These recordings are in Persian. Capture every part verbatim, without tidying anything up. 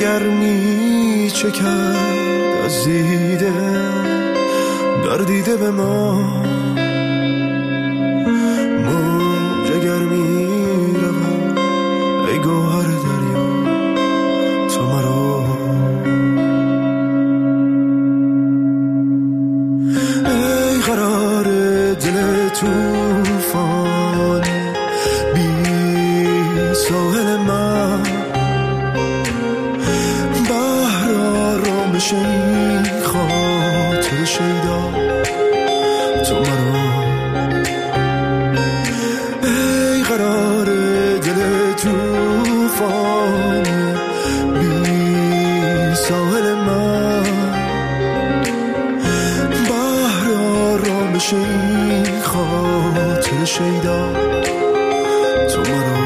گرمی چه کرد از دیده در دیده به ما موج گرمی رود ای گوهر دریا تو مرا ای قرار دل توفان بی ساحل من بحر آرامش این خاطر شیدا تو مرا ای قرار دل توفان بی ساحل من بحر آرامش این خاطر شیدا تو مرا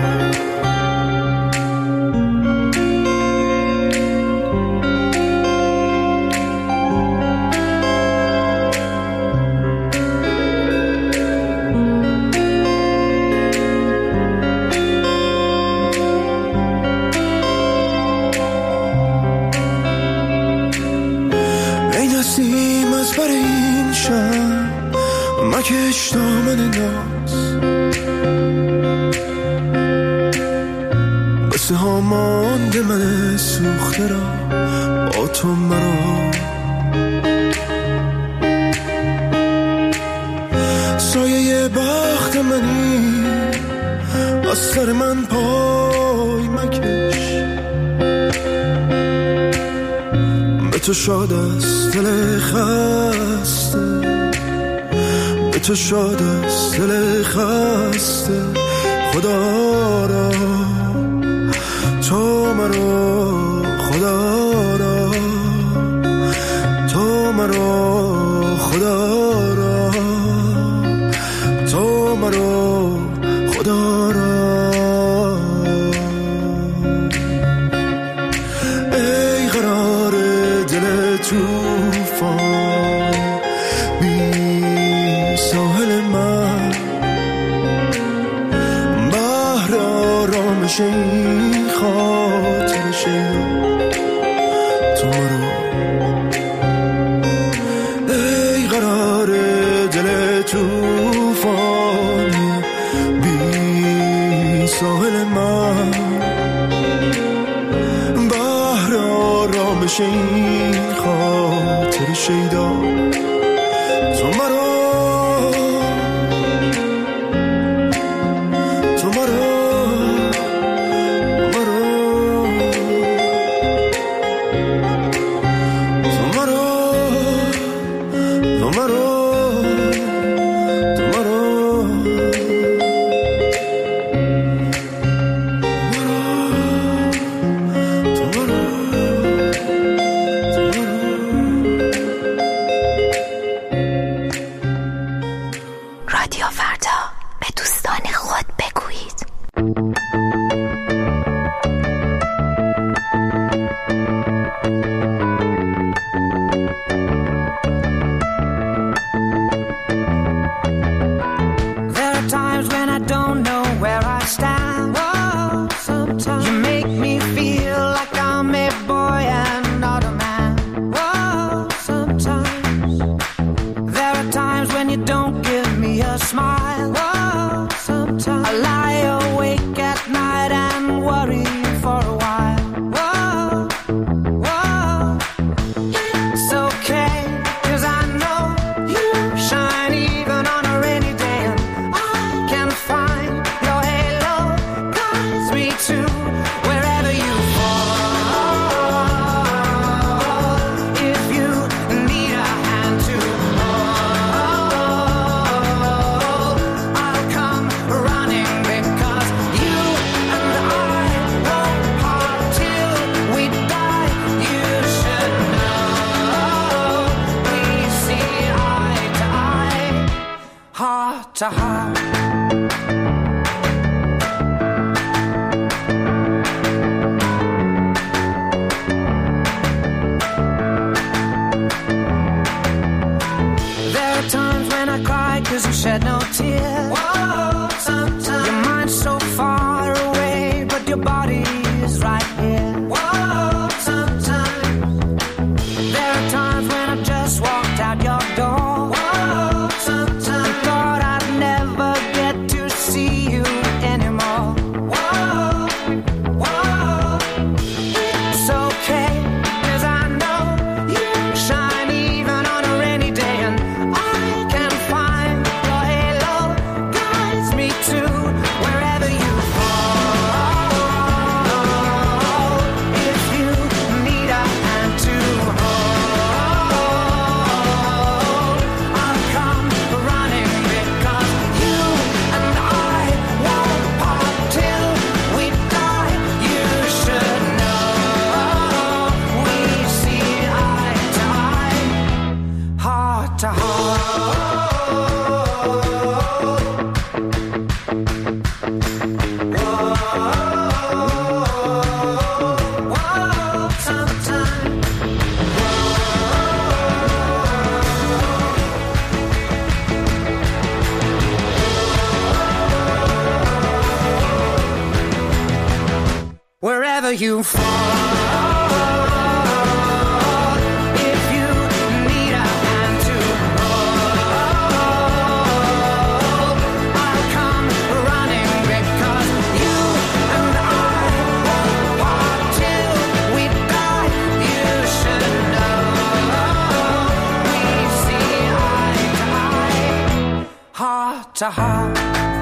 مکش دامن ناز بسه ها مانده من سوخته را با تو مرا سایه بخت منی از سر من پای مکش به تو شاد است دل خسته تو شاد است دل خسته خدا را تو مرا خدا را تو مرا خدا را تو مرا خدا را ای قرار دل توفان ساحل من بحر آرامش این خاطر شیدا تو مرا ای قرار دل توفان بی ساحل من بحر آرامش این خاطر شیدا تو مرا to heart. There are times when I cry 'cause you shed no tears. Whoa, sometimes your mind's so far away, but your body is right here. Whoa. you fall. If you need a hand to hold, I'll come running because you and I won't part till we die. You should know we see eye to eye, heart to heart.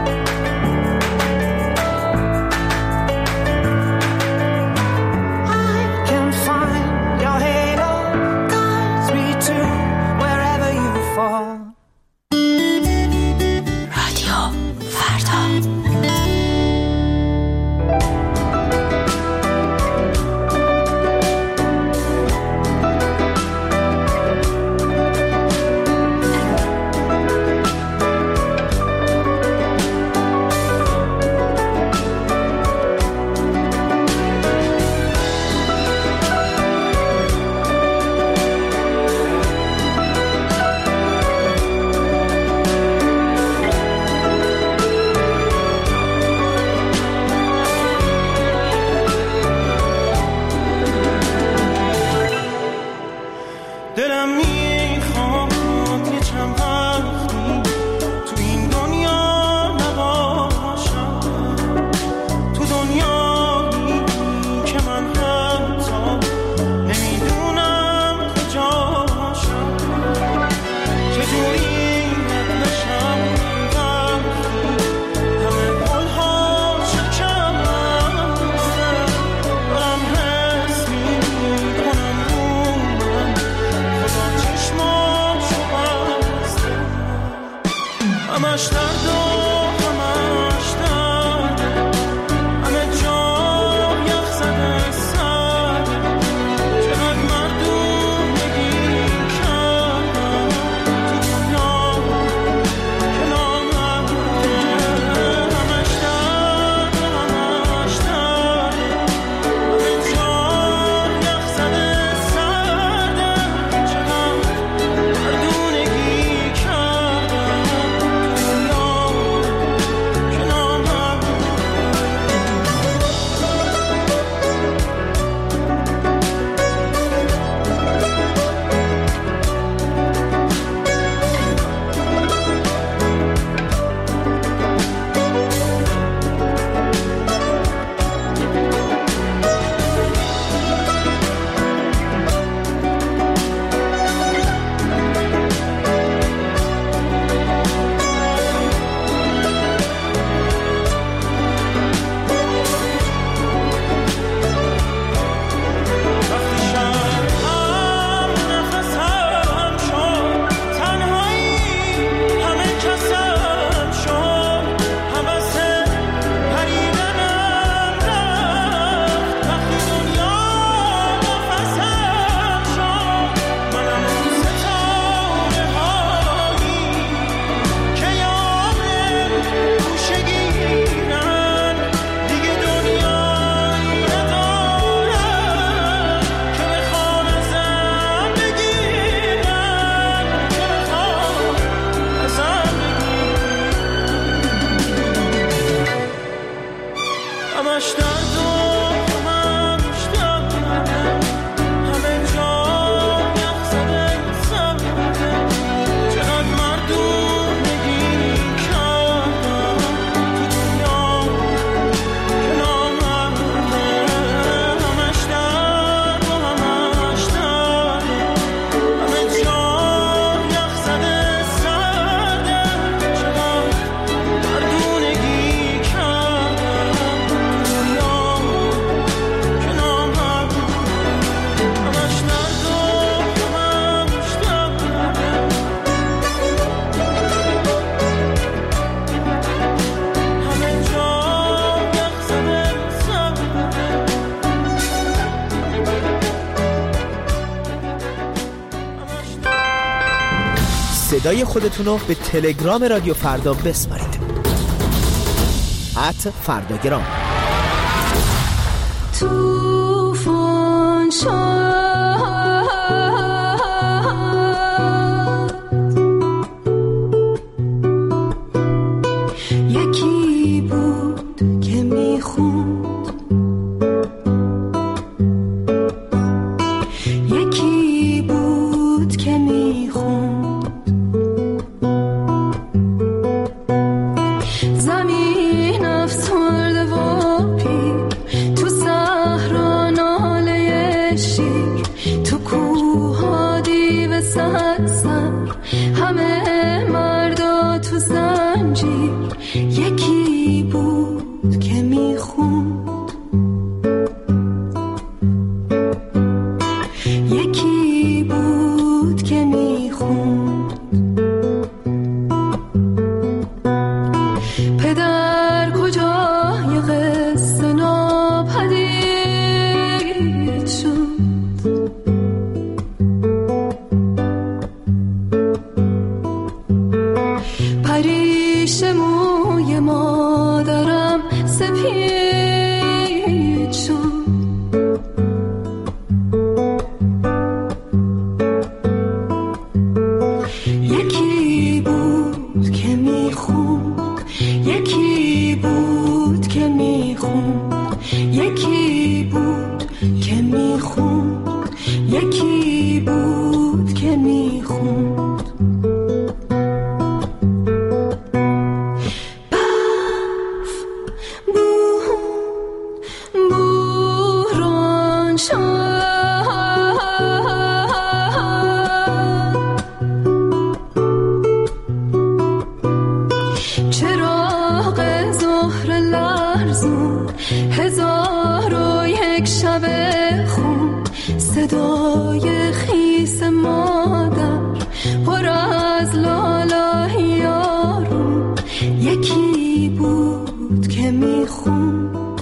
صدای خودتونو به تلگرام رادیو فردا بسپارید. ات فرداگرام. توفان شد یکی بود که میخوند صد سر، همه مردا تو زنجیر، یکی بود که میخوند، یکی بود که میخوند. پدر کجای قصه ناپدید شد، پریش موی مادرم سپید شد. یکی بود که میخوند، یکی بود که میخوند، یکی بود که میخوند، یکی بود که میخوند. برف بود بوران شد، چراغ ظهر لرزون، هزار و یک شب خون، صدای خیس مادر پر از لالای یارون. یکی بود که میخوند،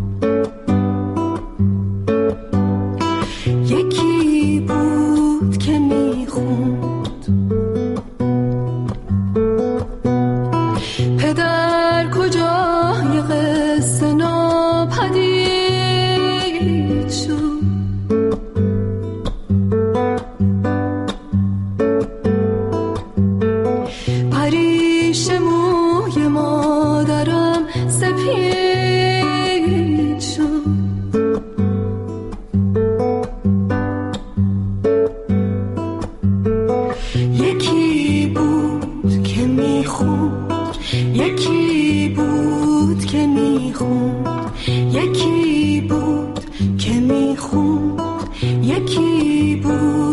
یکی بود که میخوند. پدر کجای قصه ناپدید شد، پریش موی مادرم سپید شد. یکی بود که میخوند، یکی بود که میخوند، یکی بود که میخوند، یکی بود